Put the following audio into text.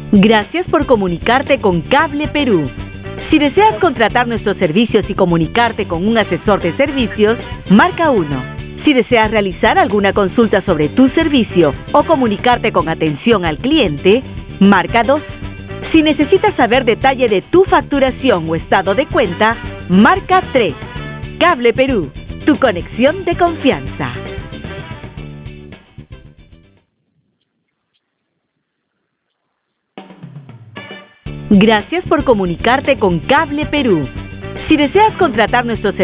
Gracias por comunicarte con Cable Perú. Si deseas contratar nuestros servicios y comunicarte con un asesor de servicios, marca 1. Si deseas realizar alguna consulta sobre tu servicio o comunicarte con atención al cliente, marca 2. Si necesitas saber detalle de tu facturación o estado de cuenta, marca 3. Cable Perú, tu conexión de confianza. Gracias por comunicarte con Cable Perú. Si deseas contratar nuestros servicios,